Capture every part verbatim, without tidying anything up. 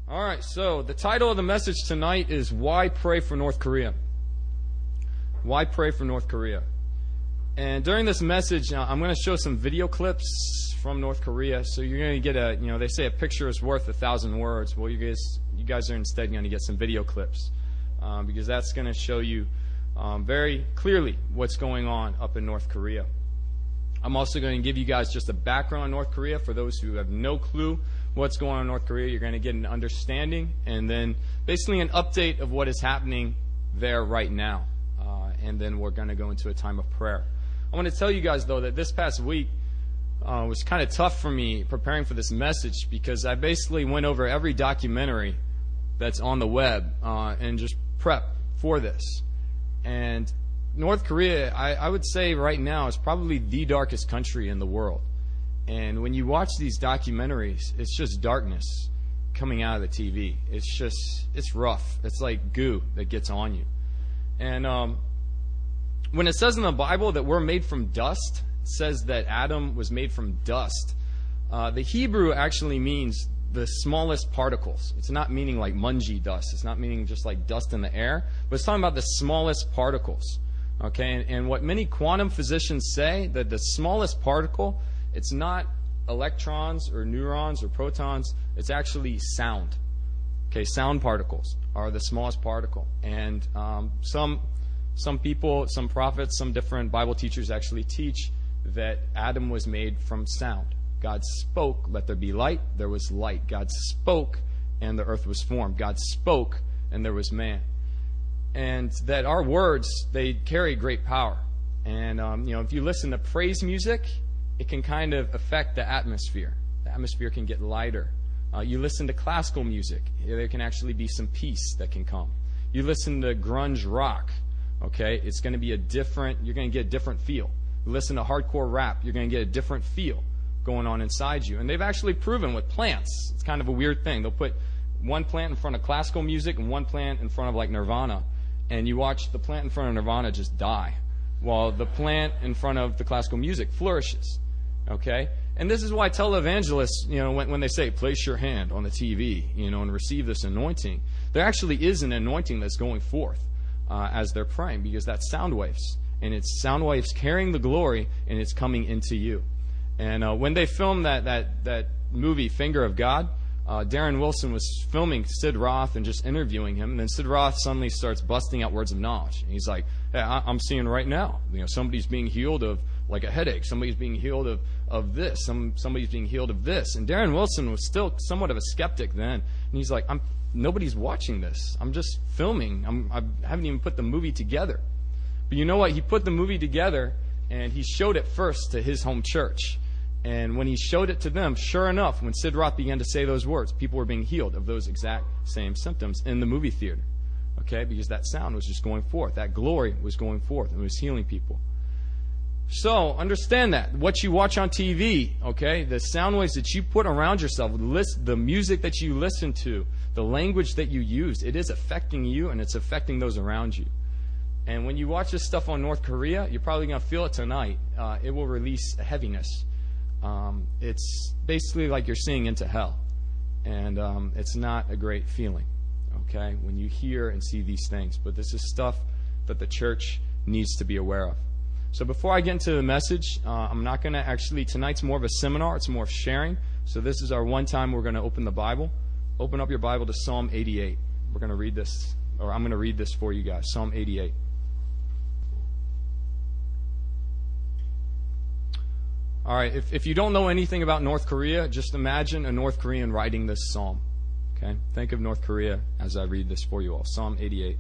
All right, so the title of the message tonight is Why Pray for North Korea? Why Pray for North Korea? And during this message, uh, I'm going to show some video clips from North Korea. So you're going to get a, you know, they say a picture is worth a thousand words. Well, you guys, you guys are instead going to get some video clips um, because that's going to show you um, very clearly what's going on up in North Korea. I'm also going to give you guys just a background on North Korea for those who have no clue what's going on in North Korea. You're going to get an understanding and then basically an update of what is happening there right now. Uh, and then we're going to go into a time of prayer. I want to tell you guys, though, that this past week uh, was kind of tough for me preparing for this message because I basically went over every documentary that's on the web uh, and just prep for this. And North Korea, I, I would say right now, is probably the darkest country in the world. And when you watch these documentaries, it's just darkness coming out of the T V. It's just, it's rough. It's like goo that gets on you. And um, when it says in the Bible that we're made from dust, it says that Adam was made from dust. Uh, the Hebrew actually means the smallest particles. It's not meaning like mungy dust. It's not meaning just like dust in the air. But it's talking about the smallest particles. Okay, and, and what many quantum physicians say, that the smallest particle, it's not electrons or neurons or protons, it's actually sound. Okay, sound particles are the smallest particle. And um, some some people, some prophets, some different Bible teachers actually teach that Adam was made from sound. God spoke, let there be light, there was light. God spoke, and the earth was formed. God spoke, and there was man. And that our words, they carry great power. And, um, you know, if you listen to praise music, it can kind of affect the atmosphere. The atmosphere can get lighter. Uh, you listen to classical music, there can actually be some peace that can come. You listen to grunge rock, okay, it's going to be a different, you're going to get a different feel. You listen to hardcore rap, you're going to get a different feel going on inside you. And they've actually proven with plants, it's kind of a weird thing. They'll put one plant in front of classical music and one plant in front of like Nirvana, and you watch the plant in front of Nirvana just die, while the plant in front of the classical music flourishes. Okay? And this is why televangelists, you know, when, when they say, place your hand on the T V, you know, and receive this anointing, there actually is an anointing that's going forth uh, as they're praying, because that's sound waves. And it's sound waves carrying the glory, and it's coming into you. And uh, when they filmed that, that, that movie, Finger of God, uh, Darren Wilson was filming Sid Roth and just interviewing him. And then Sid Roth suddenly starts busting out words of knowledge. And he's like, hey, I, I'm seeing right now, you know, somebody's being healed of like a headache. Somebody's being healed of, of this. Some somebody's being healed of this. And Darren Wilson was still somewhat of a skeptic then. And he's like, I'm nobody's watching this. I'm just filming. I'm, I haven't even put the movie together. But you know what? He put the movie together, and he showed it first to his home church. And when he showed it to them, sure enough, when Sid Roth began to say those words, people were being healed of those exact same symptoms in the movie theater. Okay? Because that sound was just going forth. That glory was going forth, and it was healing people. So, understand that. What you watch on T V, okay, the sound waves that you put around yourself, the music that you listen to, the language that you use, it is affecting you, and it's affecting those around you. And when you watch this stuff on North Korea, you're probably going to feel it tonight. Uh, it will release a heaviness. Um, it's basically like you're seeing into hell. And um, it's not a great feeling, okay, when you hear and see these things. But this is stuff that the church needs to be aware of. So before I get into the message, uh, I'm not going to actually, tonight's more of a seminar. It's more of sharing. So this is our one time we're going to open the Bible. Open up your Bible to Psalm eighty-eight. We're going to read this, or I'm going to read this for you guys, Psalm eighty-eight. All right, if, if you don't know anything about North Korea, just imagine a North Korean writing this psalm. Okay? Think of North Korea as I read this for you all. Psalm eighty-eight.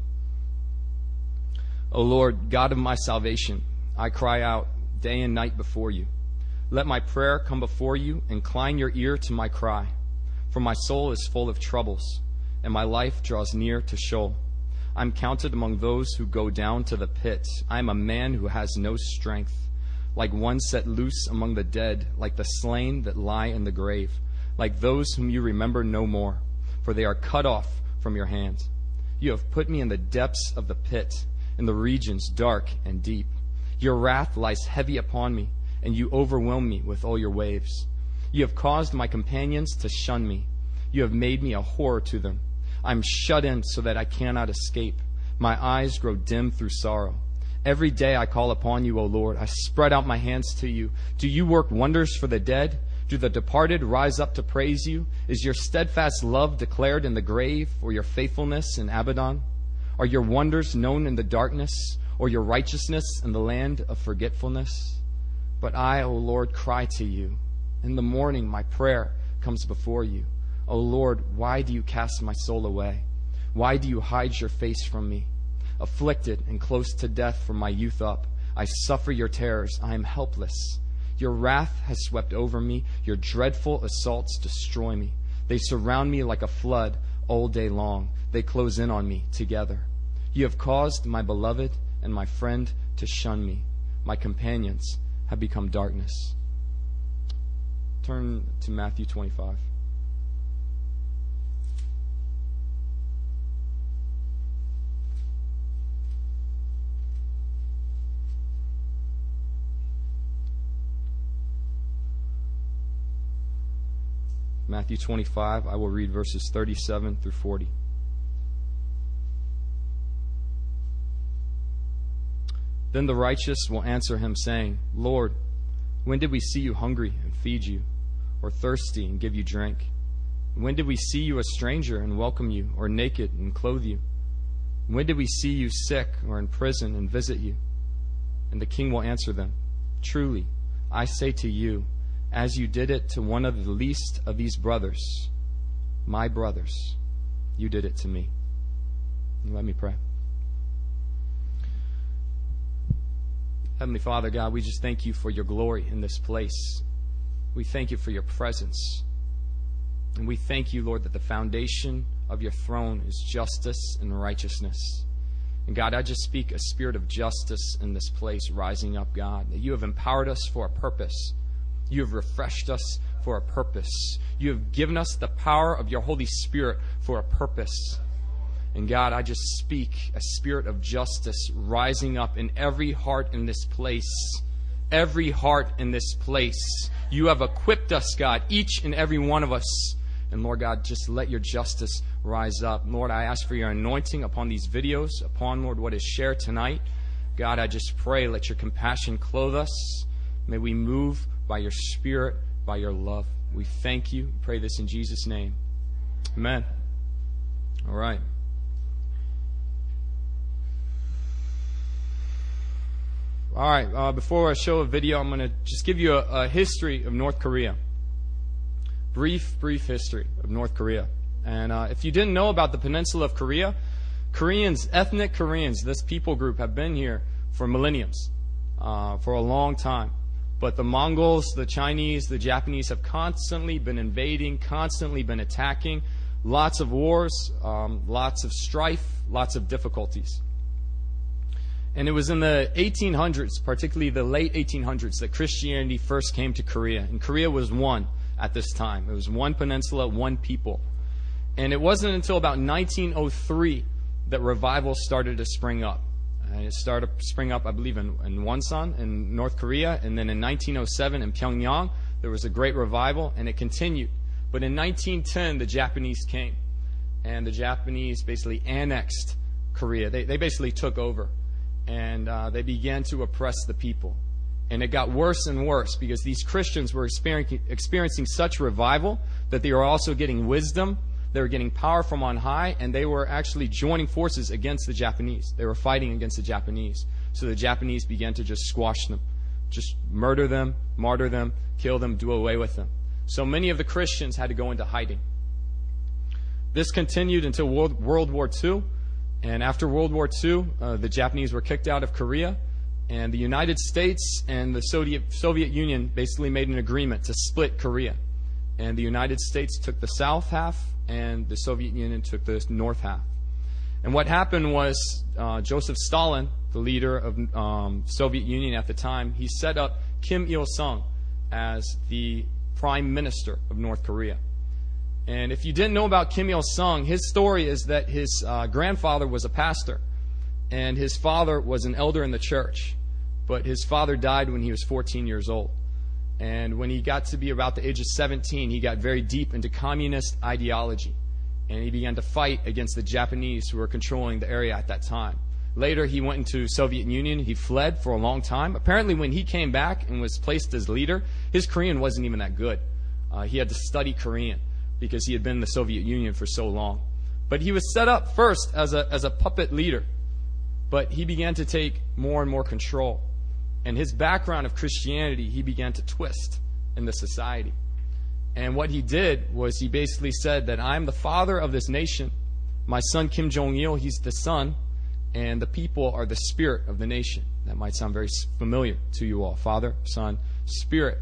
O Lord, God of my salvation, I cry out day and night before you. Let my prayer come before you. Incline your ear to my cry. For my soul is full of troubles, and my life draws near to Sheol. I'm counted among those who go down to the pit. I am a man who has no strength, like one set loose among the dead, like the slain that lie in the grave, like those whom you remember no more, for they are cut off from your hand. You have put me in the depths of the pit, in the regions dark and deep. Your wrath lies heavy upon me, and you overwhelm me with all your waves. You have caused my companions to shun me. You have made me a horror to them. I am shut in so that I cannot escape. My eyes grow dim through sorrow. Every day I call upon you, O Lord. I spread out my hands to you. Do you work wonders for the dead? Do the departed rise up to praise you? Is your steadfast love declared in the grave, or your faithfulness in Abaddon? Are your wonders known in the darkness, or your righteousness in the land of forgetfulness? But I, O Lord, cry to you. In the morning my prayer comes before you. O Lord, why do you cast my soul away? Why do you hide your face from me? Afflicted and close to death from my youth up, I suffer your terrors. I am helpless. Your wrath has swept over me. Your dreadful assaults destroy me. They surround me like a flood all day long. They close in on me together. You have caused my beloved and my friend to shun me. My companions have become darkness. Turn to Matthew twenty-five. Matthew twenty-five, I will read verses thirty-seven through forty. Then the righteous will answer him, saying, Lord, when did we see you hungry and feed you, or thirsty and give you drink? When did we see you a stranger and welcome you, or naked and clothe you? When did we see you sick or in prison and visit you? And the king will answer them, Truly, I say to you, as you did it to one of the least of these brothers, my brothers, you did it to me. Let me pray. Heavenly Father, God, we just thank you for your glory in this place. We thank you for your presence. And we thank you, Lord, that the foundation of your throne is justice and righteousness. And God, I just speak a spirit of justice in this place rising up, God, that you have empowered us for a purpose. You have refreshed us for a purpose. You have given us the power of your Holy Spirit for a purpose. And God, I just speak a spirit of justice rising up in every heart in this place. Every heart in this place. You have equipped us, God, each and every one of us. And Lord God, just let your justice rise up. Lord, I ask for your anointing upon these videos, upon, Lord, what is shared tonight. God, I just pray, let your compassion clothe us. May we move by your Spirit, by your love. We thank you. Pray this in Jesus' name. Amen. All right. All right. Uh, before I show a video, I'm going to just give you a, a history of North Korea. Brief, brief history of North Korea. And uh, if you didn't know about the peninsula of Korea, Koreans, ethnic Koreans, this people group have been here for millenniums, uh, for a long time. But the Mongols, the Chinese, the Japanese have constantly been invading, constantly been attacking. Lots of wars, um, lots of strife, lots of difficulties. And it was in the eighteen hundreds, particularly the late eighteen hundreds, that Christianity first came to Korea. And Korea was one at this time. It was one peninsula, one people. And it wasn't until about nineteen oh three that revival started to spring up. And it started to spring up, I believe, in, in Wonsan in North Korea. And then in nineteen oh seven in Pyongyang, there was a great revival, and it continued. But in nineteen ten, the Japanese came. And the Japanese basically annexed Korea. They, they basically took over. And uh, they began to oppress the people. And it got worse and worse because these Christians were experiencing, experiencing such revival that they were also getting wisdom. They were getting power from on high, and they were actually joining forces against the Japanese. They were fighting against the Japanese. So the Japanese began to just squash them, just murder them, martyr them, kill them, do away with them. So many of the Christians had to go into hiding. This continued until World, World War Two. And after World War Two, uh, the Japanese were kicked out of Korea. And the United States and the Soviet, Soviet Union basically made an agreement to split Korea. And the United States took the south half, and the Soviet Union took the north half. And what happened was uh, Joseph Stalin, the leader of um, Soviet Union at the time, he set up Kim Il-sung as the prime minister of North Korea. And if you didn't know about Kim Il-sung, his story is that his uh, grandfather was a pastor, and his father was an elder in the church. But his father died when he was fourteen years old. And when he got to be about the age of seventeen, he got very deep into communist ideology. And he began to fight against the Japanese who were controlling the area at that time. Later, he went into Soviet Union. He fled for a long time. Apparently, when he came back and was placed as leader, his Korean wasn't even that good. Uh, he had to study Korean because he had been in the Soviet Union for so long. But he was set up first as a, as a puppet leader. But he began to take more and more control. And his background of Christianity, he began to twist in the society. And what he did was he basically said that I'm the father of this nation. My son Kim Jong-il, he's the son. And the people are the spirit of the nation. That might sound very familiar to you all. Father, Son, Spirit.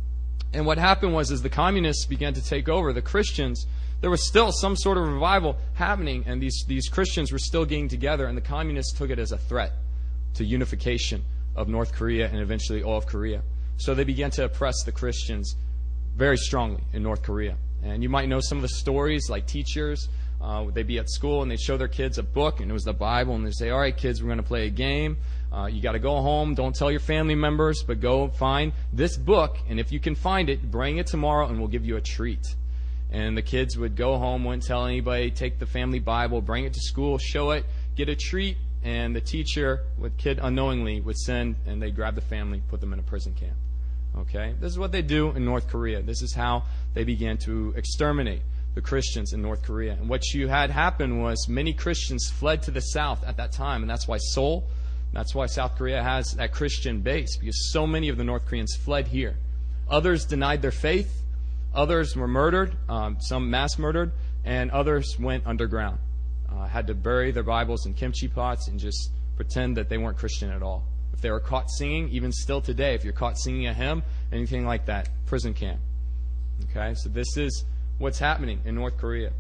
And what happened was as the communists began to take over, the Christians, there was still some sort of revival happening, and these, these Christians were still getting together, and the communists took it as a threat to unification of North Korea and eventually all of Korea. So they began to oppress the Christians very strongly in North Korea. And you might know some of the stories, like teachers. Uh, they'd be at school and they'd show their kids a book, and it was the Bible, and they'd say, all right, kids, we're going to play a game. Uh, you got to go home. Don't tell your family members, but go find this book, and if you can find it, bring it tomorrow, and we'll give you a treat. And the kids would go home, wouldn't tell anybody, take the family Bible, bring it to school, show it, get a treat, and the teacher, with kid unknowingly, would send, and they'd grab the family, put them in a prison camp. Okay? This is what they do in North Korea. This is how they began to exterminate the Christians in North Korea. And what you had happen was many Christians fled to the south at that time, and that's why Seoul, that's why South Korea has that Christian base, because so many of the North Koreans fled here. Others denied their faith. Others were murdered, um, some mass murdered, and others went underground. Uh, had to bury their Bibles in kimchi pots and just pretend that they weren't Christian at all. If they were caught singing, even still today, if you're caught singing a hymn, anything like that, prison camp. Okay, so this is what's happening in North Korea.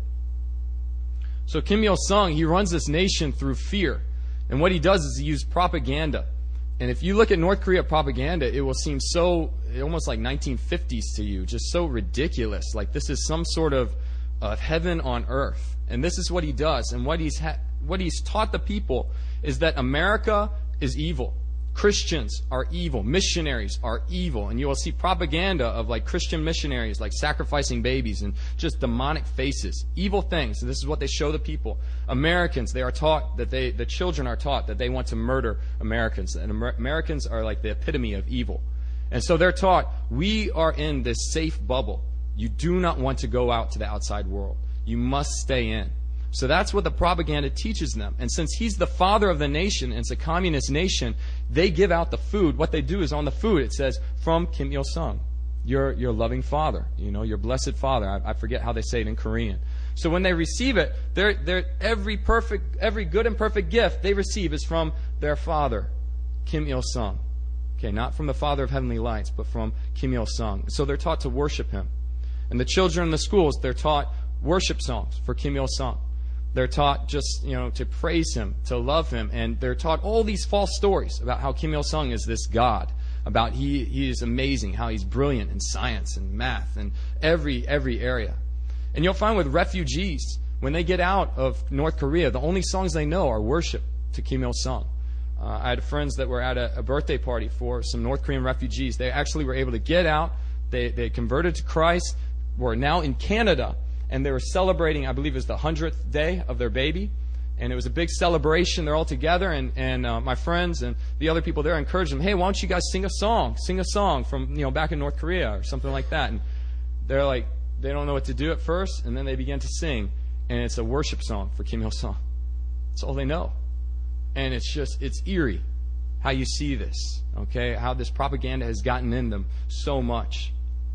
So Kim Il-sung, he runs this nation through fear. And what he does is he uses propaganda. And if you look at North Korea propaganda, it will seem so, almost like nineteen fifties to you, just so ridiculous. Like this is some sort of uh, heaven on earth. And this is what he does. And what he's, ha- what he's taught the people is that America is evil. Christians are evil. Missionaries are evil. And you will see propaganda of like Christian missionaries like sacrificing babies and just demonic faces. Evil things. And this is what they show the people. Americans, they are taught that they, the children are taught that they want to murder Americans. And Amer- Americans are like the epitome of evil. And so they're taught, we are in this safe bubble. You do not want to go out to the outside world. You must stay in. So that's what the propaganda teaches them. And since he's the father of the nation, and it's a communist nation, they give out the food. What they do is on the food it says, from Kim Il-sung, your, your loving father, you know, your blessed father. I, I forget how they say it in Korean. So when they receive it, they're, they're, every perfect, every good and perfect gift they receive is from their father, Kim Il-sung. Okay, not from the Father of Heavenly Lights, but from Kim Il-sung. So they're taught to worship him. And the children in the schools, they're taught worship songs for Kim Il-sung. They're taught just, you know, to praise him, to love him. And they're taught all these false stories about how Kim Il-sung is this God, about he, he is amazing, how he's brilliant in science and math and every, every area. And you'll find with refugees, when they get out of North Korea, the only songs they know are worship to Kim Il-sung. Uh, I had friends that were at a, a birthday party for some North Korean refugees. They actually were able to get out. They, they converted to Christ, were now in Canada. And they were celebrating, I believe it was the hundredth day of their baby. And it was a big celebration. They're all together. And, and uh, my friends and the other people there encouraged them, hey, why don't you guys sing a song? Sing a song from, you know, back in North Korea or something like that. And they're like, they don't know what to do at first. And then they begin to sing. And it's a worship song for Kim Il-sung. That's all they know. And it's just, it's eerie how you see this. Okay? How this propaganda has gotten in them so much.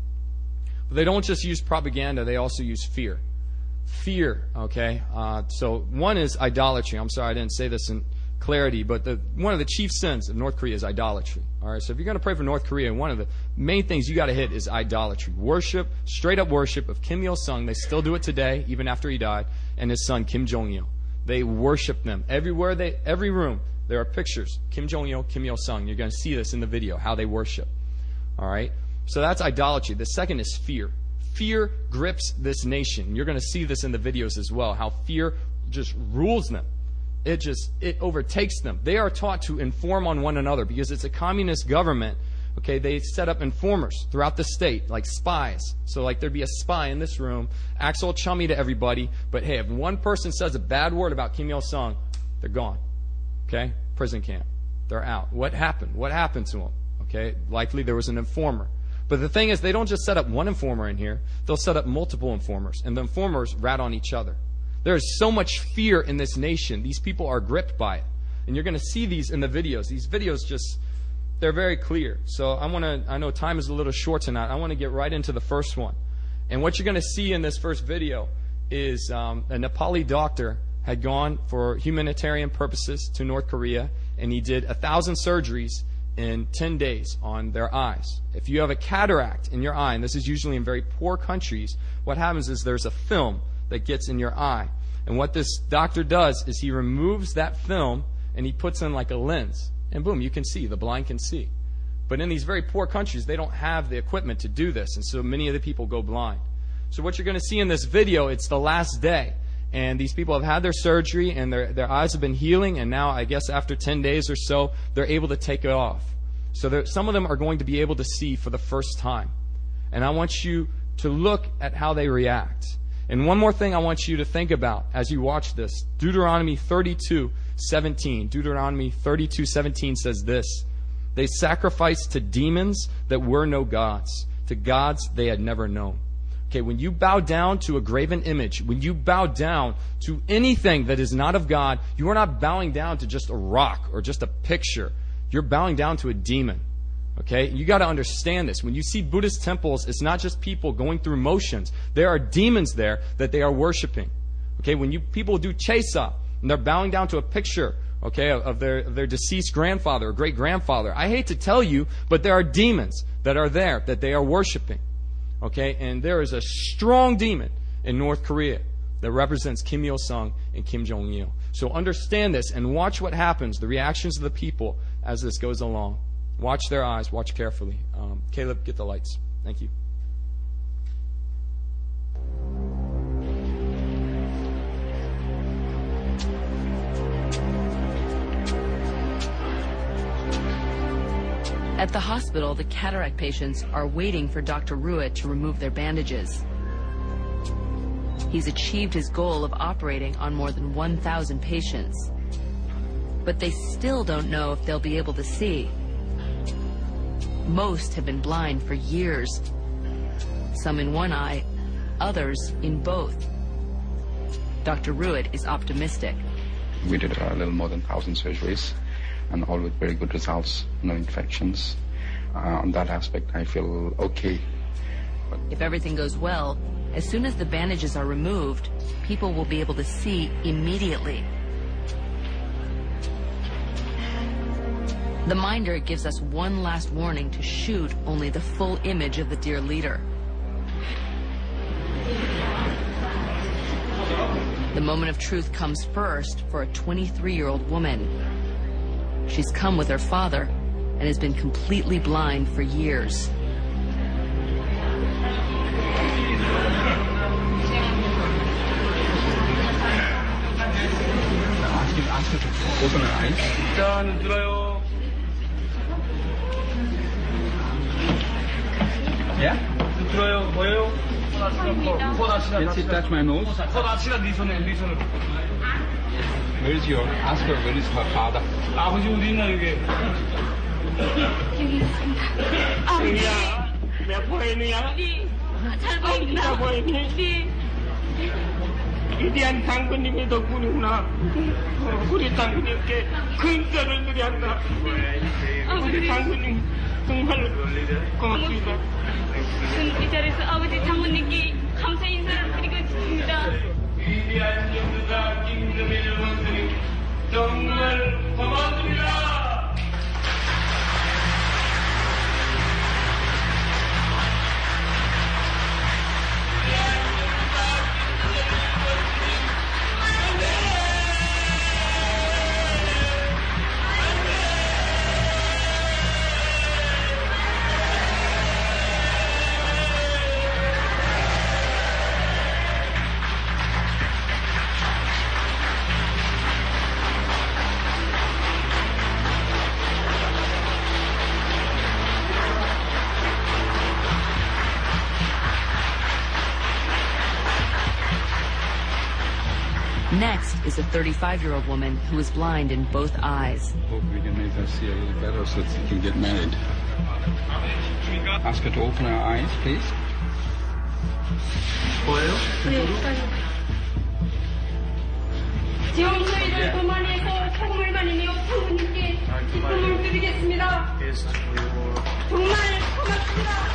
But they don't just use propaganda, they also use fear. Fear, okay? Uh, so one is idolatry. I'm sorry I didn't say this in clarity, but the, one of the chief sins of North Korea is idolatry. All right, so if you're going to pray for North Korea, one of the main things you got to hit is idolatry. Worship, straight up worship of Kim Il-sung. They still do it today, even after he died, and his son Kim Jong-il. They worship them. Everywhere, they, every room, there are pictures. Kim Jong-il, Kim Il-sung. You're going to see this in the video, how they worship. All right? So that's idolatry. The second is fear. Fear grips this nation. You're going to see this in the videos as well, how fear just rules them. It just, it overtakes them. They are taught to inform on one another because it's a communist government. Okay, they set up informers throughout the state, like spies. So like there'd be a spy in this room, acts all chummy to everybody, but hey, if one person says a bad word about Kim Il-sung, they're gone. Okay? Prison camp. They're out. What happened? What happened to them? Okay? Likely there was an informer. But the thing is, they don't just set up one informer in here. They'll set up multiple informers, and the informers rat on each other. There is so much fear in this nation. These people are gripped by it. And you're going to see these in the videos. These videos just, they're very clear. So I want to, I know time is a little short tonight. I want to get right into the first one. And what you're going to see in this first video is um, a Nepali doctor had gone for humanitarian purposes to North Korea, and he did a thousand surgeries in ten days on their eyes. If you have a cataract in your eye, and this is usually in very poor countries, what happens is there's a film that gets in your eye. And what this doctor does is he removes that film and he puts in like a lens. And boom, you can see. The blind can see. But in these very poor countries, they don't have the equipment to do this. And so many of the people go blind. So what you're going to see in this video, it's the last day. And these people have had their surgery, and their, their eyes have been healing, and now, I guess after ten days or so, they're able to take it off. So some of them are going to be able to see for the first time. And I want you to look at how they react. And one more thing I want you to think about as you watch this. Deuteronomy thirty-two seventeen. Deuteronomy thirty-two seventeen says this: they sacrificed to demons that were no gods, to gods they had never known. Okay, when you bow down to a graven image, when you bow down to anything that is not of God, you are not bowing down to just a rock or just a picture. You're bowing down to a demon. Okay, you got to understand this. When you see Buddhist temples, it's not just people going through motions. There are demons there that they are worshiping. Okay, when you people do chesa and they're bowing down to a picture, okay, of, of their of their deceased grandfather or great grandfather, I hate to tell you, but there are demons that are there that they are worshiping. Okay, and there is a strong demon in North Korea that represents Kim Il-sung and Kim Jong-il. So understand this and watch what happens, the reactions of the people as this goes along. Watch their eyes, watch carefully. Um, Caleb, get the lights. Thank you. At the hospital, the cataract patients are waiting for Doctor Ruet to remove their bandages. He's achieved his goal of operating on more than one thousand patients. But they still don't know if they'll be able to see. Most have been blind for years. Some in one eye, others in both. Doctor Ruet is optimistic. We did a little more than one thousand surgeries, and all with very good results, no infections. Uh, on that aspect, I feel okay. But if everything goes well, as soon as the bandages are removed, people will be able to see immediately. The minder gives us one last warning to shoot only the full image of the dear leader. The moment of truth comes first for a twenty-three-year-old woman. She's come with her father and has been completely blind for years. Yeah? Yes, it touch my nose. Where is your, ask her, where is her father? 아버지 어디 있나 여기? 여기 있습니다. 승희야, 몇 보이느냐? 네, 잘 보입니다. 잘 보이니? 네. 위대한 장군님의 덕분이구나. 어, 우리 장군님께 근절을 드려한다. 우리 장군님 정말 고맙습니다. 저는 이 자리에서 아버지 장모님께 감사 인사를 드리고 싶습니다. 위대한 영주가 김정일 원수님 정말 고맙습니다. Next is a thirty-five-year-old woman who is blind in both eyes. Hope we can make her see a little better so that she can get married. Ask her to open her eyes, please. 지원서희를 도만해서 선물만이며 성부님께 기쁨을 드리겠습니다. 정말 고맙습니다.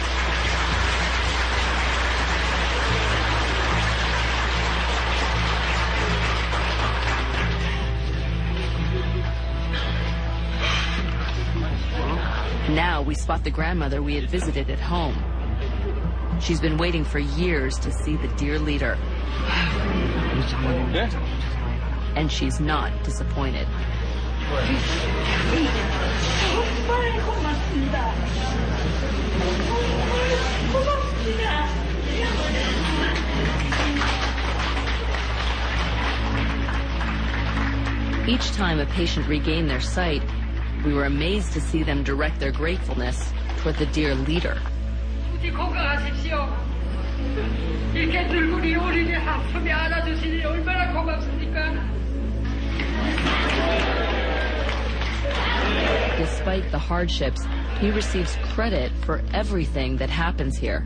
Now we spot the grandmother we had visited at home. She's been waiting for years to see the dear leader. And she's not disappointed. 정말 고맙습니다. 정말 고맙습니다. Each time a patient regained their sight, we were amazed to see them direct their gratefulness toward the dear leader. 부디 건강하십시오. 이렇게 늙은이 어린이 하품에 안아주시니 얼마나 고맙습니까? Despite the hardships, he receives credit for everything that happens here.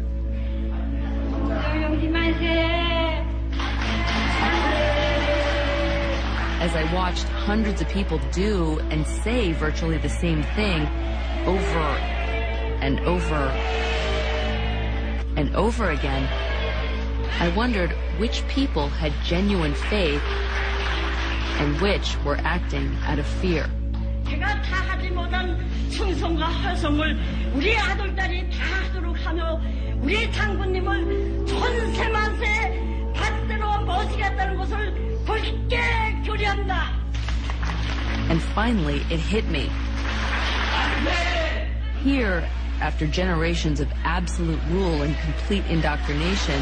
As I watched hundreds of people do and say virtually the same thing over and over and over again, I wondered which people had genuine faith and which were acting out of fear. 제가 다 하지 못한 충성과 헌성을 우리 아들딸이 다 하도록 하며 우리 장군님을 천세만세 받들어 모시겠다는 것을 굳게 교리합니다. And finally, it hit me. Here, after generations of absolute rule and complete indoctrination,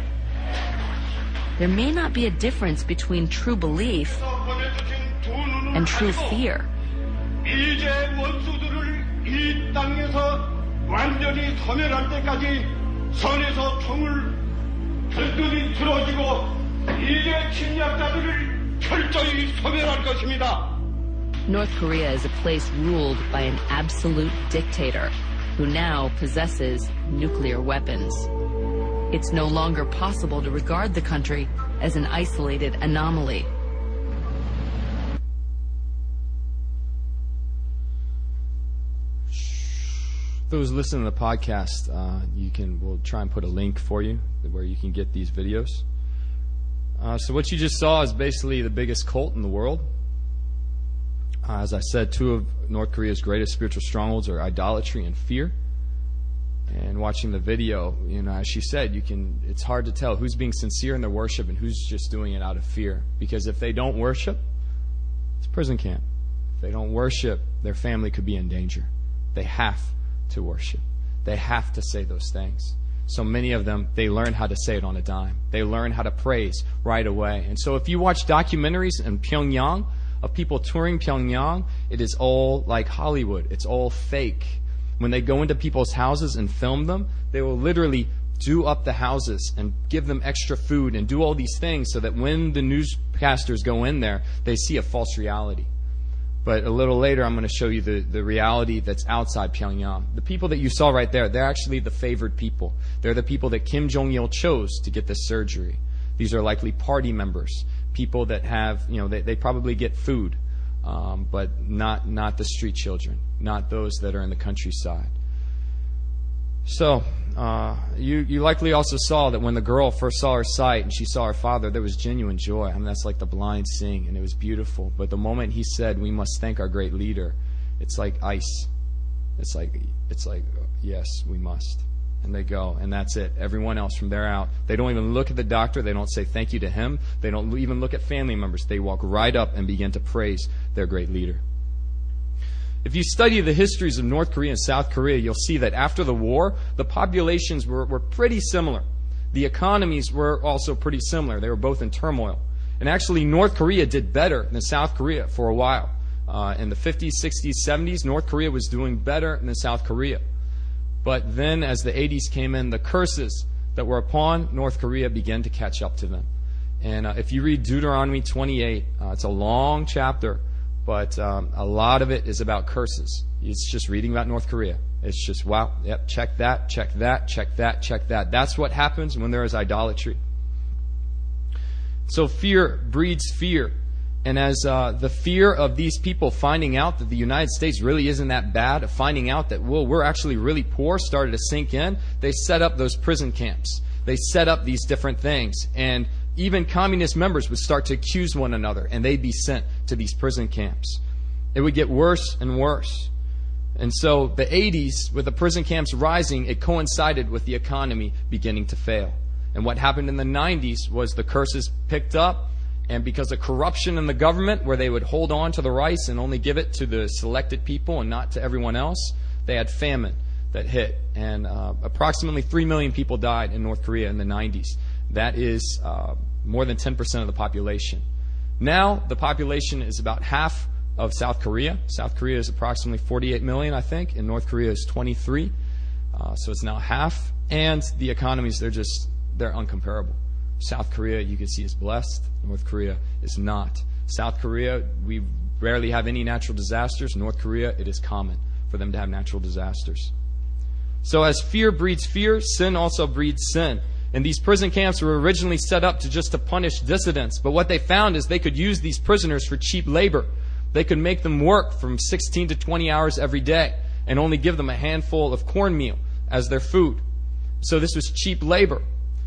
there may not be a difference between true belief and true fear. 이제 원수들을 이 땅에서 완전히 소멸할 때까지 선에서 총을 덜덜이 들어주고 이제 침략자들을 철저히 소멸할 것입니다. North Korea is a place ruled by an absolute dictator who now possesses nuclear weapons. It's no longer possible to regard the country as an isolated anomaly. Those listening to the podcast, uh, you can we'll try and put a link for you where you can get these videos. Uh, so what you just saw is basically the biggest cult in the world. Uh, as I said, two of North Korea's greatest spiritual strongholds are idolatry and fear. And watching the video, you know, as she said, you can. It's hard to tell who's being sincere in their worship and who's just doing it out of fear. Because if they don't worship, it's a prison camp. If they don't worship, their family could be in danger. They have to worship. They have to say those things. So many of them, they learn how to say it on a dime. They learn how to praise right away. And so if you watch documentaries in Pyongyang of people touring Pyongyang, it is all like Hollywood. It's all fake. When they go into people's houses and film them, they will literally do up the houses and give them extra food and do all these things so that when the newscasters go in there, they see a false reality. But a little later, I'm going to show you the, the reality that's outside Pyongyang. The people that you saw right there, they're actually the favored people. They're the people that Kim Jong-il chose to get this surgery. These are likely party members, people that have, you know, they, they probably get food, um, but not not the street children, not those that are in the countryside. So, uh, you, you likely also saw that when the girl first saw her sight and she saw her father, there was genuine joy. I mean, that's like the blind seeing, and it was beautiful. But the moment he said, "We must thank our great leader," it's like ice. It's like, it's like, yes, we must. And they go, and that's it. Everyone else from there out, they don't even look at the doctor. They don't say thank you to him. They don't even look at family members. They walk right up and begin to praise their great leader. If you study the histories of North Korea and South Korea, you'll see that after the war, the populations were, were pretty similar. The economies were also pretty similar. They were both in turmoil. And actually, North Korea did better than South Korea for a while. Uh, in the fifties, sixties, seventies, North Korea was doing better than South Korea. But then as the eighties came in, the curses that were upon North Korea began to catch up to them. And uh, if you read Deuteronomy twenty-eight, uh, it's a long chapter, but um, a lot of it is about curses. It's just reading about North Korea. It's just, wow, yep, check that, check that, check that, check that. That's what happens when there is idolatry. So fear breeds fear. And as uh, the fear of these people finding out that the United States really isn't that bad, of finding out that, well, we're actually really poor, started to sink in, they set up those prison camps. They set up these different things. And even communist members would start to accuse one another, and they'd be sent to these prison camps. It would get worse and worse. And so the eighties, with the prison camps rising, it coincided with the economy beginning to fail. And what happened in the nineties was the curses picked up, and because of corruption in the government, where they would hold on to the rice and only give it to the selected people and not to everyone else, they had famine that hit. And uh, approximately three million people died in North Korea in the nineties. That is uh, more than ten percent of the population. Now, the population is about half of South Korea. South Korea is approximately forty-eight million, I think, and North Korea is twenty-three. Uh, so it's now half. And the economies, they're just, they're uncomparable. South Korea, you can see, is blessed. North Korea is not. South Korea, we rarely have any natural disasters. North Korea, it is common for them to have natural disasters. So as fear breeds fear, sin also breeds sin. And these prison camps were originally set up to just to punish dissidents. But what they found is they could use these prisoners for cheap labor. They could make them work from sixteen to twenty hours every day and only give them a handful of cornmeal as their food. So this was cheap labor.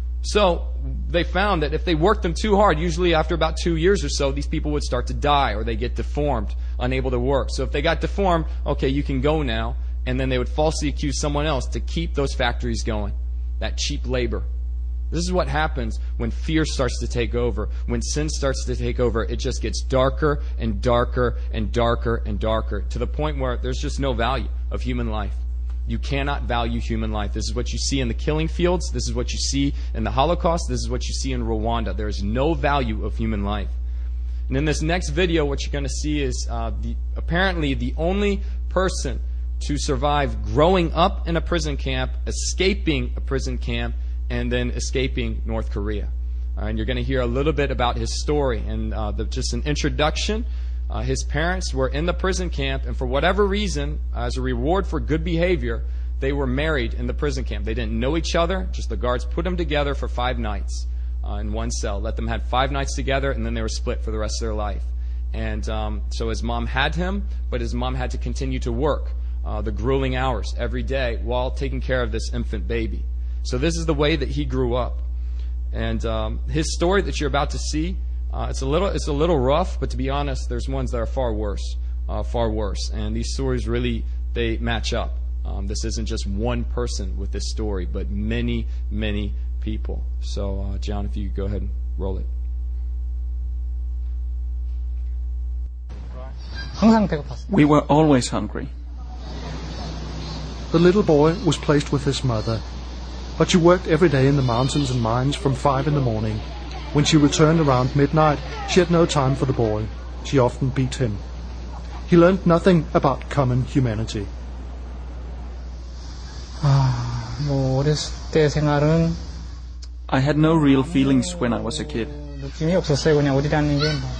So they found that if they worked them too hard, usually after about two years or so, these people would start to die or they get deformed, unable to work. So if they got deformed, okay, you can go now. And then they would falsely accuse someone else to keep those factories going. That cheap labor. This is what happens when fear starts to take over. When sin starts to take over, it just gets darker and darker and darker and darker to the point where there's just no value of human life. You cannot value human life. This is what you see in the killing fields. This is what you see in the Holocaust. This is what you see in Rwanda. There is no value of human life. And in this next video, what you're going to see is uh, the, apparently the only person to survive growing up in a prison camp, escaping a prison camp, and then escaping North Korea. Uh, and you're going to hear a little bit about his story and uh, the, just an introduction. Uh, his parents were in the prison camp, and for whatever reason, as a reward for good behavior, they were married in the prison camp. They didn't know each other, just the guards put them together for five nights uh, in one cell, let them have five nights together, and then they were split for the rest of their life. And um, so his mom had him, but his mom had to continue to work uh, the grueling hours every day while taking care of this infant baby. So this is the way that he grew up. And um, his story that you're about to see, Uh, it's a little, it's a little rough, but to be honest, there's ones that are far worse, uh, far worse. And these stories really, they match up. Um, this isn't just one person with this story, but many, many people. So, uh, John, if you could go ahead and roll it. We were always hungry. The little boy was placed with his mother, but she worked every day in the mountains and mines from five in the morning. When she returned around midnight, she had no time for the boy. She often beat him. He learned nothing about common humanity. 뭐 어렸을 때 생활은 I had no real feelings when I was a kid. 느낌이 없었어요. 그냥 어디라는 게 뭐.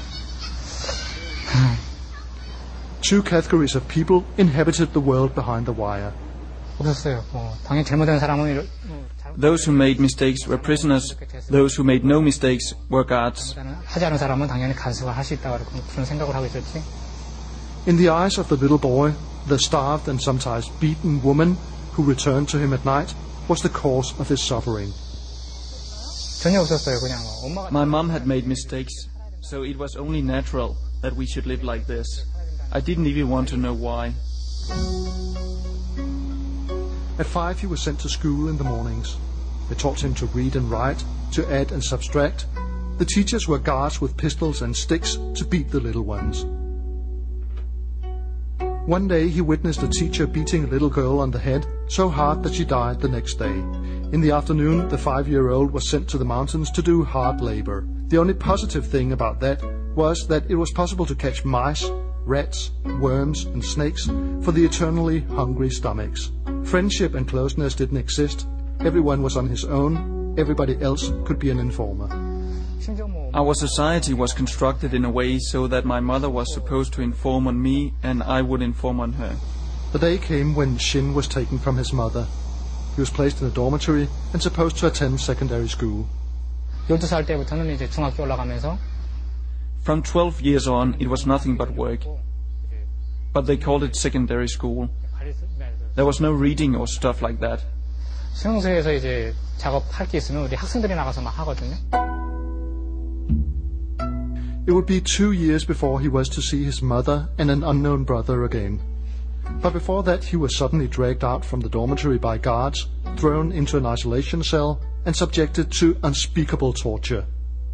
Two categories of people inhabited the world behind the wire. 없었어요. 뭐 당연히 잘못한 사람은 Those who made mistakes were prisoners. Those who made no mistakes were guards. 하지 않은 사람은 당연히 간수가 할 수 있다 그런 생각을 하고 있었지. In the eyes of the little boy, the starved and sometimes beaten woman who returned to him at night was the cause of his suffering. 전혀 없었어요. 그냥 엄마가 My mom had made mistakes, so it was only natural that we should live like this. I didn't even want to know why. At five, he was sent to school in the mornings. They taught him to read and write, to add and subtract. The teachers were guards with pistols and sticks to beat the little ones. One day he witnessed a teacher beating a little girl on the head so hard that she died the next day. In the afternoon, the five-year-old was sent to the mountains to do hard labor. The only positive thing about that was that it was possible to catch mice, rats, worms and snakes for the eternally hungry stomachs. Friendship and closeness didn't exist. Everyone was on his own. Everybody else could be an informer. Our society was constructed in a way so that my mother was supposed to inform on me and I would inform on her. The day came when Shin was taken from his mother. He was placed in a dormitory and supposed to attend secondary school. 열두 살 때부터는 이제 중학교 올라가면서 From twelve years on, it was nothing but work. But they called it secondary school. There was no reading or stuff like that. 수용소에서 이제 작업할 게 있으면 우리 학생들이 나가서 막 하거든요. It would be two years before he was to see his mother and an unknown brother again. But before that he was suddenly dragged out from the dormitory by guards, thrown into an isolation cell, and subjected to unspeakable torture.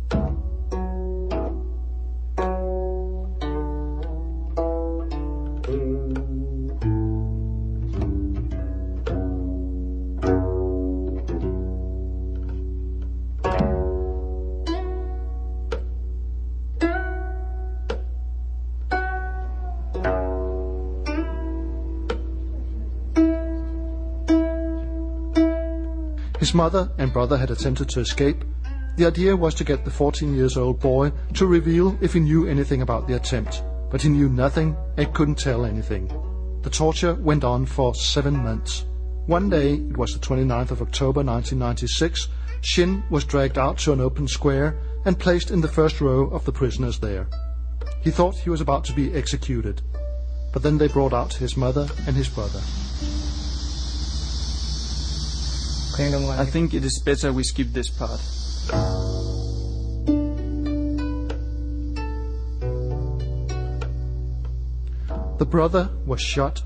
His mother and brother had attempted to escape. The idea was to get the fourteen years old boy to reveal if he knew anything about the attempt, but he knew nothing and couldn't tell anything. The torture went on for seven months. One day, it was the twenty-ninth of October nineteen ninety-six, Shin was dragged out to an open square and placed in the first row of the prisoners there. He thought he was about to be executed, but then they brought out his mother and his brother. I think it is better we skip this part. The brother was shot.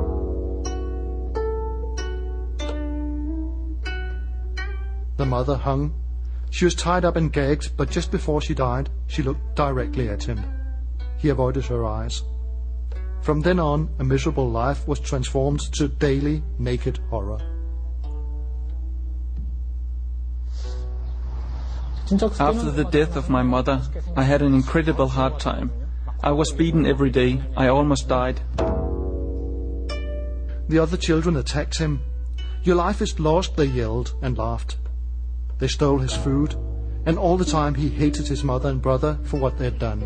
The mother hung. She was tied up and gagged, but just before she died, she looked directly at him. He avoided her eyes. From then on, a miserable life was transformed to daily naked horror. After the death of my mother, I had an incredible hard time. I was beaten every day. I almost died. The other children attacked him. "Your life is lost," they yelled and laughed. They stole his food, and all the time he hated his mother and brother for what they had done.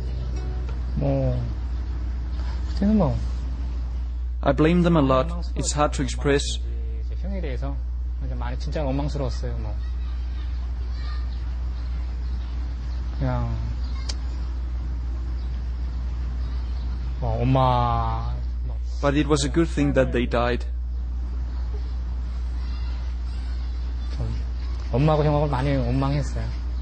I blame them a lot. It's hard to express. 그냥 뭐 엄마 But it was a good thing that they died. 엄마하고 형하고 많이 원망했어요.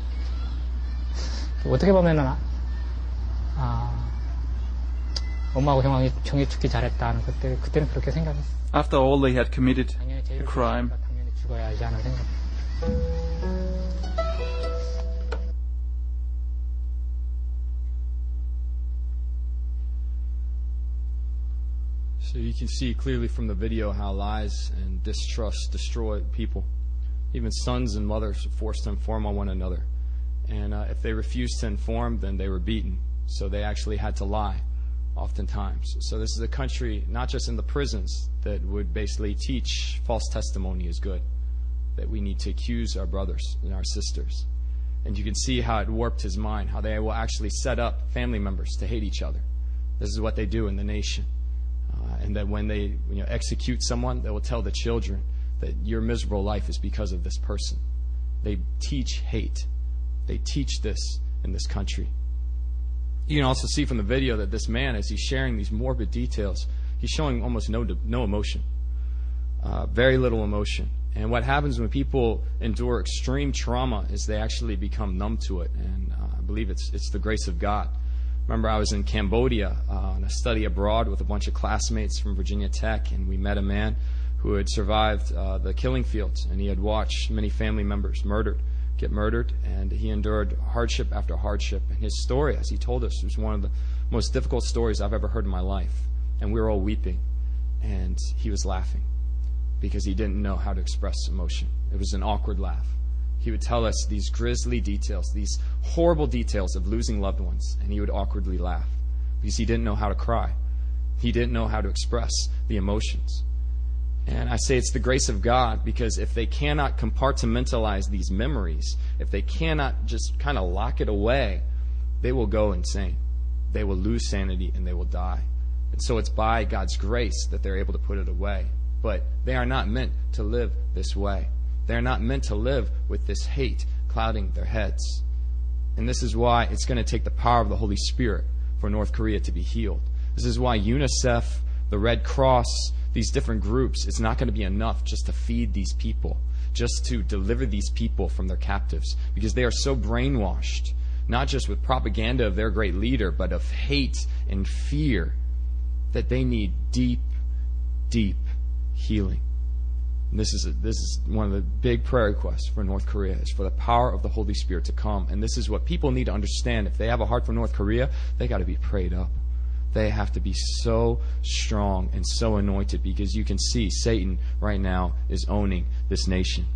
어떻게 보면은 아 엄마하고 형하고 형이 죽기 잘했다. 그때 그때는 그렇게 생각했어요. After all they had committed a crime. 당연히 죽어야지 하는 생각. So you can see clearly from the video how lies and distrust destroy people. Even sons and mothers are forced to inform on one another. And uh, if they refused to inform, then they were beaten. So they actually had to lie, oftentimes. So this is a country, not just in the prisons, that would basically teach false testimony is good. That we need to accuse our brothers and our sisters. And you can see how it warped his mind, how they will actually set up family members to hate each other. This is what they do in the nation. Uh, and that when they you know, execute someone, they will tell the children that your miserable life is because of this person. They teach hate. They teach this in this country. You can also see from the video that this man, as he's sharing these morbid details, he's showing almost no no emotion, uh, very little emotion. And what happens when people endure extreme trauma is they actually become numb to it. And uh, I believe it's it's the grace of God. Remember, I was in Cambodia uh, on a study abroad with a bunch of classmates from Virginia Tech, and we met a man who had survived uh, the killing fields, and he had watched many family members murdered, get murdered, and he endured hardship after hardship. And his story, as he told us, was one of the most difficult stories I've ever heard in my life. And we were all weeping, and he was laughing because he didn't know how to express emotion. It was an awkward laugh. He would tell us these grisly details, these horrible details of losing loved ones, and he would awkwardly laugh because he didn't know how to cry. He didn't know how to express the emotions. And I say it's the grace of God, because if they cannot compartmentalize these memories, if they cannot just kind of lock it away, they will go insane. They will lose sanity and they will die. And so it's by God's grace that they're able to put it away. But they are not meant to live this way. They are not meant to live with this hate clouding their heads. And this is why it's going to take the power of the Holy Spirit for North Korea to be healed. This is why UNICEF, the Red Cross, these different groups, it's not going to be enough just to feed these people, just to deliver these people from their captives, because they are so brainwashed, not just with propaganda of their great leader, but of hate and fear, that they need deep, deep healing. And this is a, this is one of the big prayer requests for North Korea, is for the power of the Holy Spirit to come. And this is what people need to understand. If they have a heart for North Korea, they got to be prayed up. They have to be so strong and so anointed, because you can see Satan right now is owning this nation.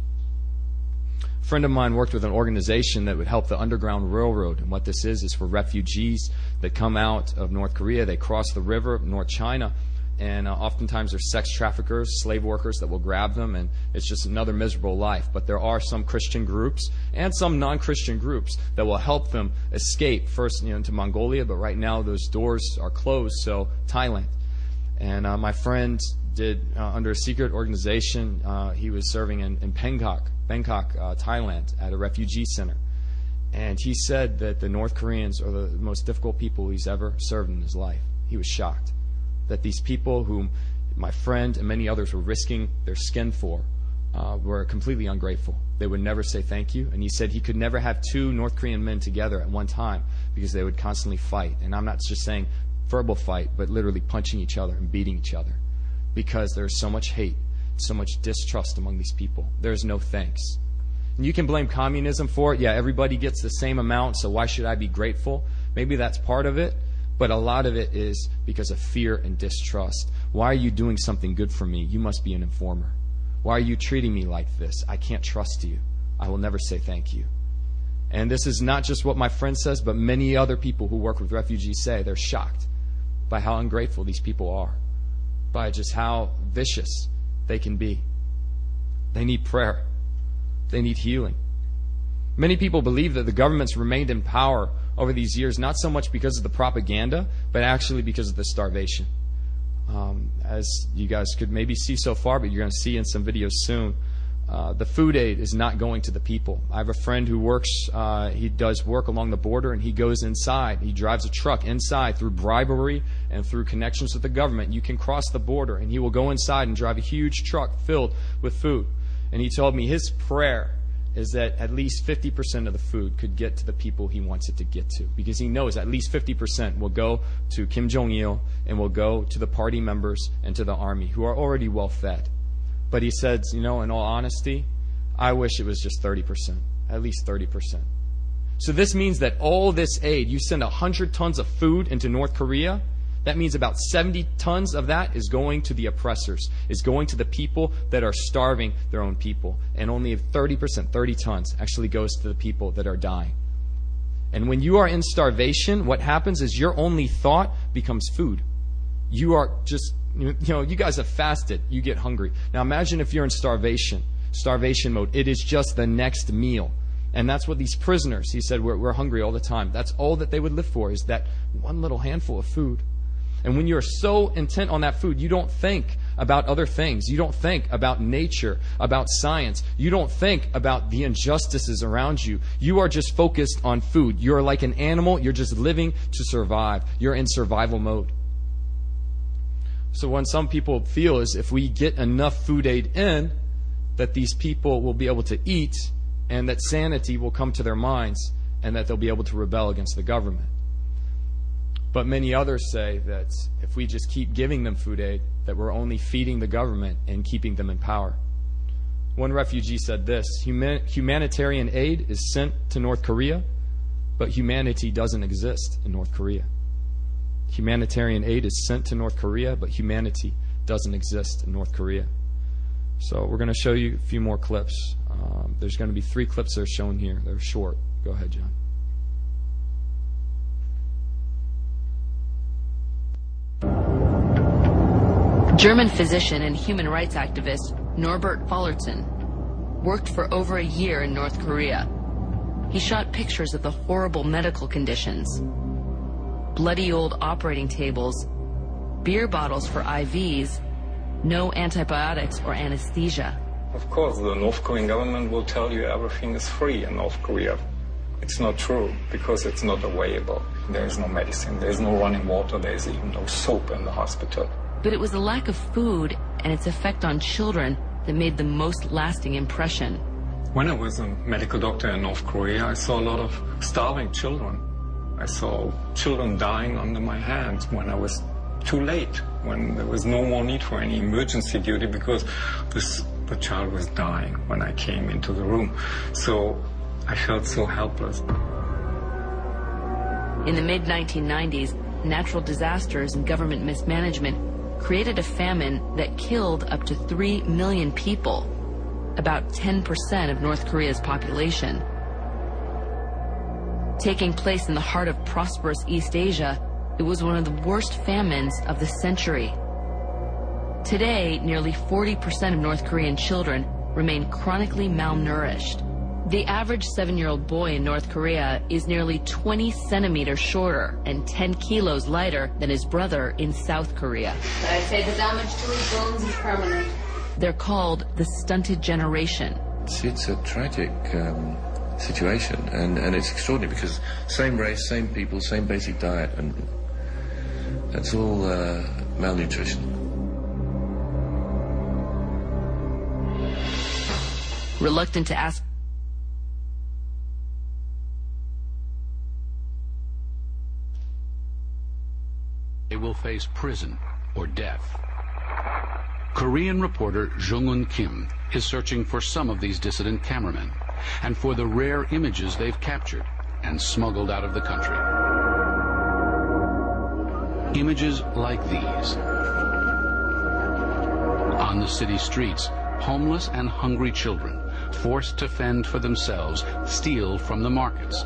A friend of mine worked with an organization that would help the Underground Railroad. And what this is, is for refugees that come out of North Korea. They cross the river, North China, and uh, oftentimes there's sex traffickers, slave workers that will grab them, and it's just another miserable life. But there are some Christian groups and some non-Christian groups that will help them escape, first you know, to Mongolia, but right now those doors are closed, so Thailand. And uh, my friend did, uh, under a secret organization, uh, he was serving in, in Bangkok, Bangkok, uh, Thailand, at a refugee center. And he said that the North Koreans are the most difficult people he's ever served in his life. He was shocked that these people whom my friend and many others were risking their skin for uh, were completely ungrateful. They would never say thank you. And he said he could never have two North Korean men together at one time, because they would constantly fight. And I'm not just saying verbal fight, but literally punching each other and beating each other, because there's so much hate, so much distrust among these people. There's no thanks. And you can blame communism for it. Yeah, everybody gets the same amount, so why should I be grateful? Maybe that's part of it. But a lot of it is because of fear and distrust. Why are you doing something good for me? You must be an informer. Why are you treating me like this? I can't trust you. I will never say thank you. And this is not just what my friend says, but many other people who work with refugees say. They're shocked by how ungrateful these people are, by just how vicious they can be. They need prayer. They need healing. Many people believe that the government's remained in power over these years, not so much because of the propaganda, but actually because of the starvation. Um, as you guys could maybe see so far, but you're going to see in some videos soon, uh, the food aid is not going to the people. I have a friend who works, uh, he does work along the border, and he goes inside. He drives a truck inside through bribery and through connections with the government. You can cross the border, and he will go inside and drive a huge truck filled with food. And he told me his prayer is that at least fifty percent of the food could get to the people he wants it to get to, because he knows at least fifty percent will go to Kim Jong-il and will go to the party members and to the army, who are already well fed. But he said, you know, in all honesty, I wish it was just thirty percent, at least thirty percent. So this means that all this aid, you send one hundred tons of food into North Korea, that means about seventy tons of that is going to the oppressors, is going to the people that are starving their own people. And only thirty percent, thirty tons, actually goes to the people that are dying. And when you are in starvation, what happens is your only thought becomes food. You are just, you know, you guys have fasted, you get hungry. Now imagine if you're in starvation, starvation mode. It is just the next meal. And that's what these prisoners, he said, we're, we're hungry all the time. That's all that they would live for, is that one little handful of food. And when you're so intent on that food, you don't think about other things. You don't think about nature, about science. You don't think about the injustices around you. You are just focused on food. You're like an animal. You're just living to survive. You're in survival mode. So when some people feel as if we get enough food aid in, that these people will be able to eat, and that sanity will come to their minds, and that they'll be able to rebel against the government. But many others say that if we just keep giving them food aid, that we're only feeding the government and keeping them in power. One refugee said this: Human- humanitarian aid is sent to North Korea, but humanity doesn't exist in North Korea. Humanitarian aid is sent to North Korea, but humanity doesn't exist in North Korea. So we're going to show you a few more clips. Um, there's going to be three clips that are shown here. They're short. Go ahead, John. German physician and human rights activist Norbert Fallerton worked for over a year in North Korea. He shot pictures of the horrible medical conditions, bloody old operating tables, beer bottles for I Vs, no antibiotics or anesthesia. Of course, the North Korean government will tell you everything is free in North Korea. It's not true, because it's not available. There is no medicine, there is no running water, there is even no soap in the hospital. But it was the lack of food and its effect on children that made the most lasting impression. When I was a medical doctor in North Korea, I saw a lot of starving children. I saw children dying under my hands when I was too late, when there was no more need for any emergency duty, because this, the child was dying when I came into the room. So I felt so helpless. In the mid nineteen nineties, natural disasters and government mismanagement created a famine that killed up to three million people, about ten percent of North Korea's population. Taking place in the heart of prosperous East Asia, it was one of the worst famines of the century. Today, nearly forty percent of North Korean children remain chronically malnourished. The average seven-year-old boy in North Korea is nearly twenty centimeters shorter and ten kilos lighter than his brother in South Korea. But I'd say the damage to his bones is permanent. They're called the stunted generation. It's, it's a tragic um, situation, and, and it's extraordinary because same race, same people, same basic diet, and that's all uh, malnutrition. Reluctant to ask they will face prison or death. Korean reporter Jung-un Kim is searching for some of these dissident cameramen and for the rare images they've captured and smuggled out of the country. Images like these. On the city streets, homeless and hungry children, forced to fend for themselves, steal from the markets.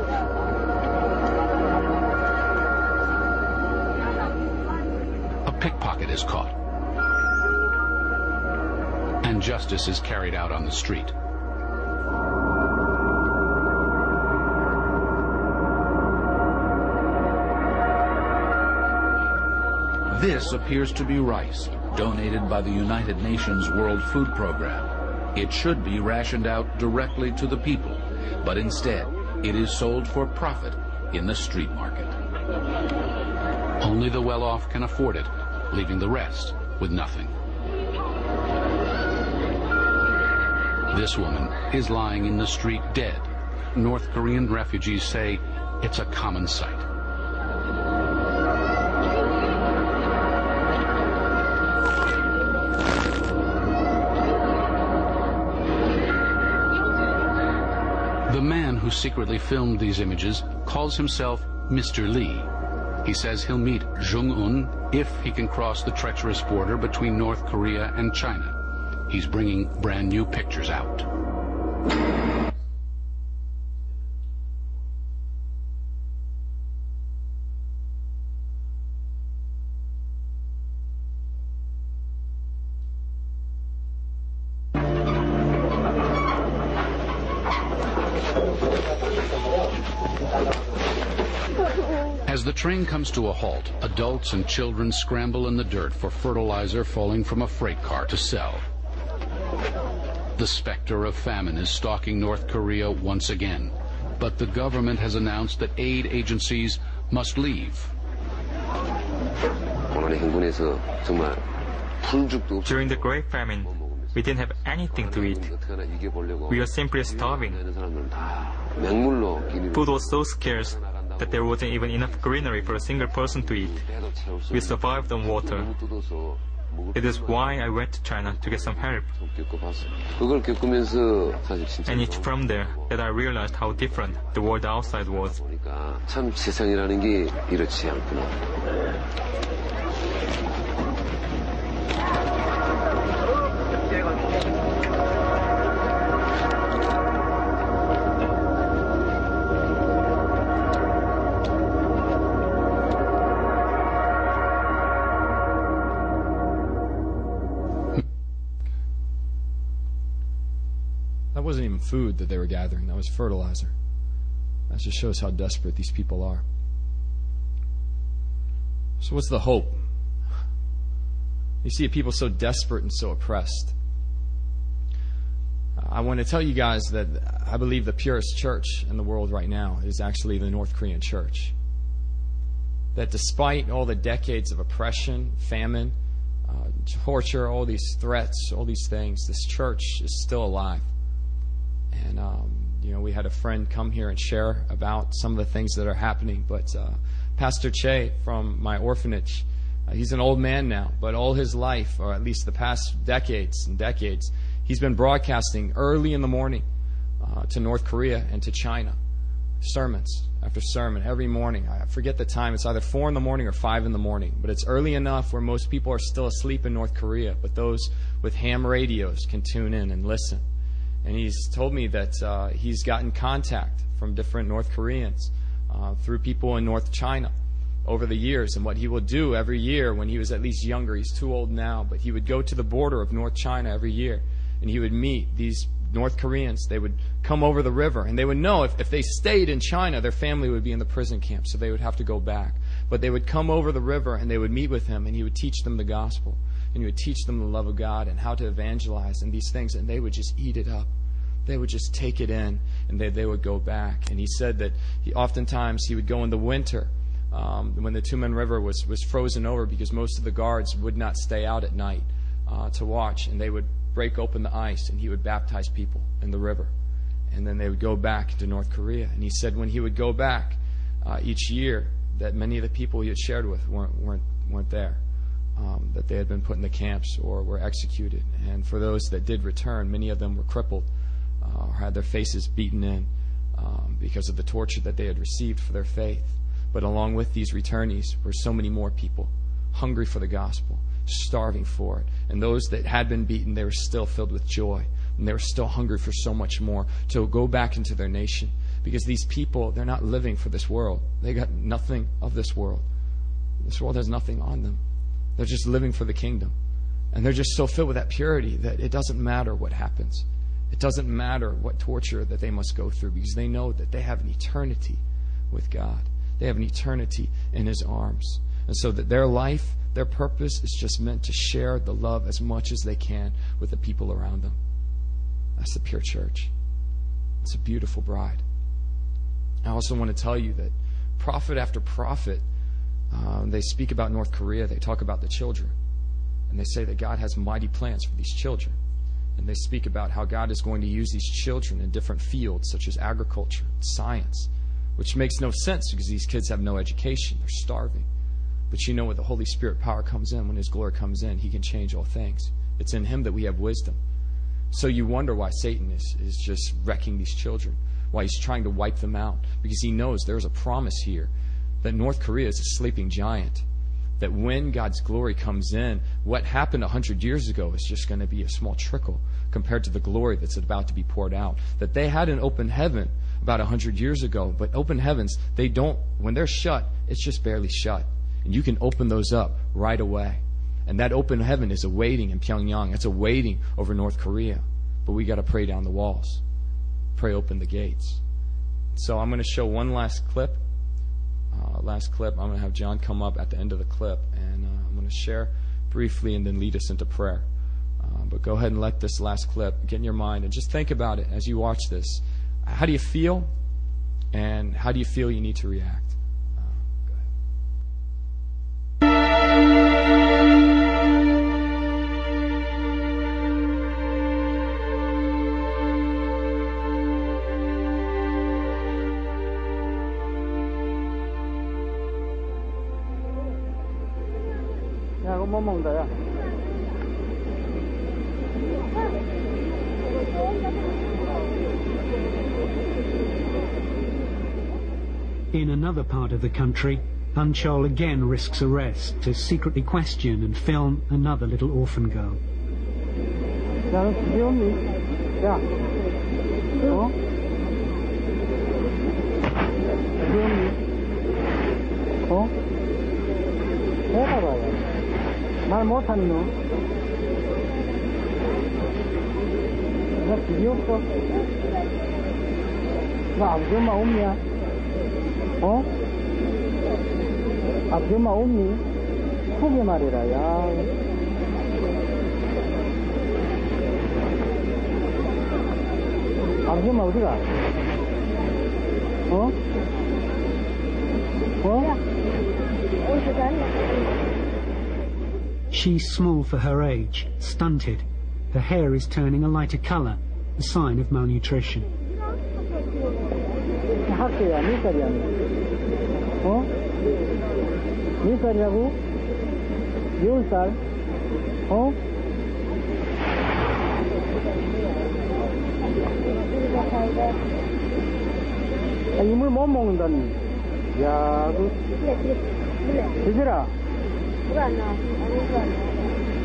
A pickpocket is caught, and justice is carried out on the street. This appears to be rice, donated by the United Nations World Food Program. It should be rationed out directly to the people, but instead, it is sold for profit in the street market. Only the well-off can afford it, leaving the rest with nothing. This woman is lying in the street dead. North Korean refugees say it's a common sight. The man who secretly filmed these images calls himself Mister Lee. He says he'll meet Jung-un if he can cross the treacherous border between North Korea and China. He's bringing brand new pictures out. As the train comes to a halt, adults and children scramble in the dirt for fertilizer falling from a freight car to sell. The specter of famine is stalking North Korea once again, but the government has announced that aid agencies must leave. During the Great Famine, we didn't have anything to eat. We were simply starving. Food was so scarce that there wasn't even enough greenery for a single person to eat. We survived on water. It is why I went to China to get some help. And it's from there that I realized how different the world outside was. food that they were gathering. That was fertilizer. That just shows how desperate these people are. So what's the hope? You see people so desperate and so oppressed. I want to tell you guys that I believe the purest church in the world right now is actually the North Korean church. That despite all the decades of oppression, famine, uh, torture, all these threats, all these things, this church is still alive. And, um, you know, we had a friend come here and share about some of the things that are happening. But uh, Pastor Che from my orphanage, uh, he's an old man now, but all his life, or at least the past decades and decades, he's been broadcasting early in the morning uh, to North Korea and to China. Sermons after sermon every morning. I forget the time. It's either four in the morning or five in the morning. But it's early enough where most people are still asleep in North Korea. But those with ham radios can tune in and listen. And he's told me that uh, he's gotten contact from different North Koreans uh, through people in North China over the years. And what he will do every year when he was at least younger, he's too old now, but he would go to the border of North China every year. And he would meet these North Koreans. They would come over the river, and they would know if, if they stayed in China, their family would be in the prison camp, so they would have to go back. But they would come over the river, and they would meet with him, and he would teach them the gospel. And he would teach them the love of God and how to evangelize and these things, and they would just eat it up. They would just take it in, and they, they would go back. And he said that he, oftentimes he would go in the winter um, when the Tumen River was, was frozen over because most of the guards would not stay out at night uh, to watch, and they would break open the ice, and he would baptize people in the river. And then they would go back to North Korea. And he said when he would go back uh, each year, that many of the people he had shared with weren't weren't, weren't there, um, that they had been put in the camps or were executed. And for those that did return, many of them were crippled uh, or had their faces beaten in um, because of the torture that they had received for their faith. But along with these returnees were so many more people hungry for the gospel, starving for it. And those that had been beaten, they were still filled with joy. And they were still hungry for so much more to go back into their nation. Because these people, they're not living for this world. They got nothing of this world. This world has nothing on them. They're just living for the kingdom. And they're just so filled with that purity that it doesn't matter what happens. It doesn't matter what torture that they must go through, because they know that they have an eternity with God. They have an eternity in His arms. And so that their life, their purpose is just meant to share the love as much as they can with the people around them. That's the pure church. It's a beautiful bride. I also want to tell you that prophet after prophet, um, they speak about North Korea. They talk about the children. And they say that God has mighty plans for these children. And they speak about how God is going to use these children in different fields, such as agriculture, science, which makes no sense because these kids have no education. They're starving. But you know, when the Holy Spirit power comes in, when His glory comes in, He can change all things. It's in Him that we have wisdom. So you wonder why Satan is, is just wrecking these children, why he's trying to wipe them out, because he knows there's a promise here that North Korea is a sleeping giant, that when God's glory comes in, what happened a hundred years ago is just going to be a small trickle compared to the glory that's about to be poured out. That they had an open heaven about a hundred years ago, but open heavens, they don't, when they're shut, it's just barely shut. And you can open those up right away. And that open heaven is awaiting in Pyongyang. It's awaiting over North Korea. But we got to pray down the walls. Pray open the gates. So I'm going to show one last clip. Uh, last clip. I'm going to have John come up at the end of the clip. And uh, I'm going to share briefly and then lead us into prayer. Uh, but go ahead and let this last clip get in your mind. And just think about it as you watch this. How do you feel? And how do you feel you need to react? In another part of the country, Han Chol again risks arrest to secretly question and film another little orphan girl. 말 못하니 너? 너 귀엽어? 너 아버지 엄마 없냐? 어? 아버지 엄마 없니? 크게 말해라, 야. 아버지 엄마 어디가? 어? 어? She's small for her age, stunted. Her hair is turning a lighter colour, a sign of malnutrition. 학교야, 몇 살이야? 어? 몇 살이라고? 열 살? 어? 아, 이물 못 먹는다니. 야, 그. 되지라. 누가 안 나와? 누가 안 나와?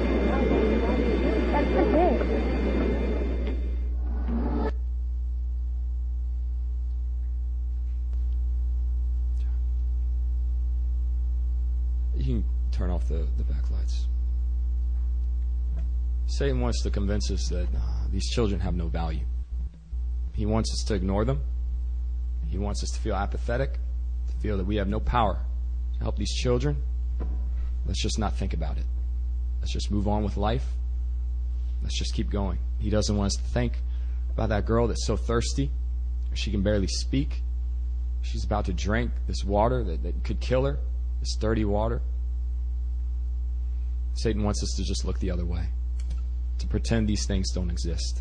딱딱해. You can turn off the, the backlights. Satan wants to convince us that uh, these children have no value. He wants us to ignore them. He wants us to feel apathetic, to feel that we have no power to help these children. Let's just not think about it. Let's just move on with life. Let's just keep going. He doesn't want us to think about that girl that's so thirsty, she can barely speak. She's about to drink this water that, that could kill her, this dirty water. Satan wants us to just look the other way, to pretend these things don't exist.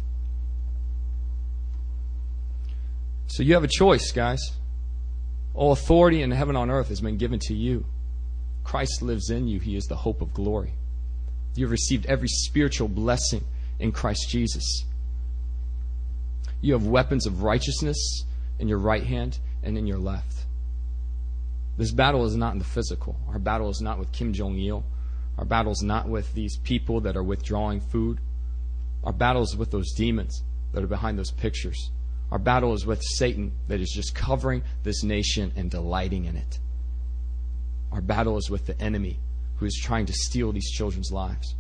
So you have a choice, guys. All authority in heaven and on earth has been given to you. Christ lives in you. He is the hope of glory. You have received every spiritual blessing in Christ Jesus. You have weapons of righteousness in your right hand and in your left. This battle is not in the physical. Our battle is not with Kim Jong-il. Our battle is not with these people that are withdrawing food. Our battle is with those demons that are behind those pictures. Our battle is with Satan that is just covering this nation and delighting in it. Our battle is with the enemy who is trying to steal these children's lives.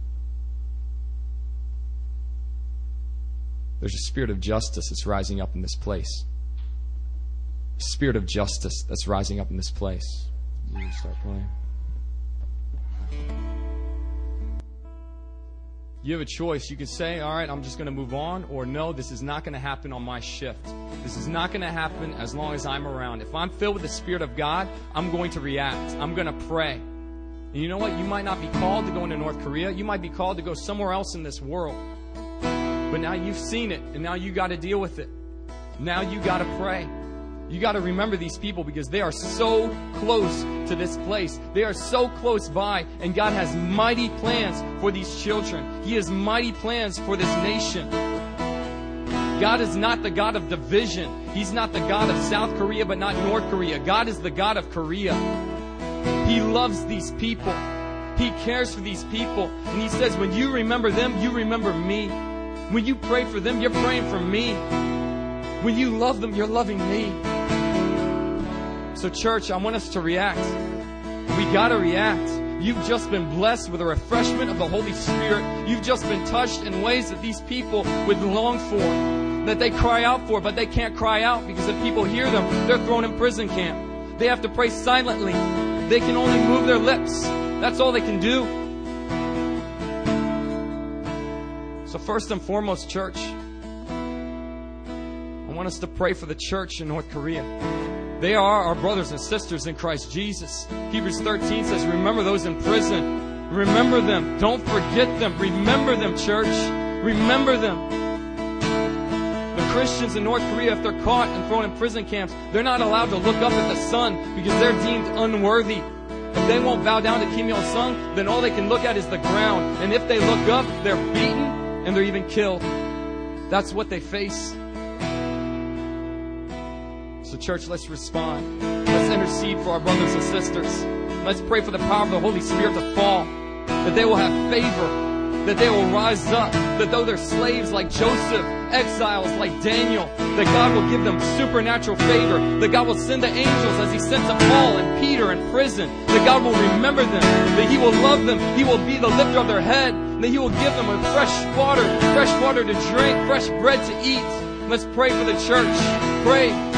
There's a spirit of justice that's rising up in this place. A spirit of justice that's rising up in this place. You can start playing. You have a choice. You can say, all right, I'm just going to move on, or no, this is not going to happen on my shift. This is not going to happen as long as I'm around. If I'm filled with the Spirit of God, I'm going to react. I'm going to pray. And you know what? You might not be called to go into North Korea. You might be called to go somewhere else in this world. But now you've seen it, and now you got to deal with it. Now you got to pray. You got to remember these people because they are so close to this place. They are so close by, and God has mighty plans for these children. He has mighty plans for this nation. God is not the God of division. He's not the God of South Korea, but not North Korea. God is the God of Korea. He loves these people. He cares for these people. And He says, when you remember them, you remember me. When you pray for them, you're praying for me. When you love them, you're loving me. So church, I want us to react. We got to react. You've just been blessed with a refreshment of the Holy Spirit. You've just been touched in ways that these people would long for, that they cry out for, but they can't cry out because if people hear them, they're thrown in prison camp. They have to pray silently. They can only move their lips. That's all they can do. So first and foremost, church, I want us to pray for the church in North Korea. They are our brothers and sisters in Christ Jesus. Hebrews thirteen says, remember those in prison. Remember them. Don't forget them. Remember them, church. Remember them. The Christians in North Korea, if they're caught and thrown in prison camps, they're not allowed to look up at the sun because they're deemed unworthy. If they won't bow down to Kim Il-sung, then all they can look at is the ground. And if they look up, they're beaten and they're even killed. That's what they face. So church, let's respond. Let's intercede for our brothers and sisters. Let's pray for the power of the Holy Spirit to fall. That they will have favor. That they will rise up. That though they're slaves like Joseph, exiles like Daniel, that God will give them supernatural favor. That God will send the angels as He sent to Paul and Peter in prison. That God will remember them. That He will love them. He will be the lifter of their head. That He will give them a fresh water, fresh water to drink, fresh bread to eat. Let's pray for the church. Pray.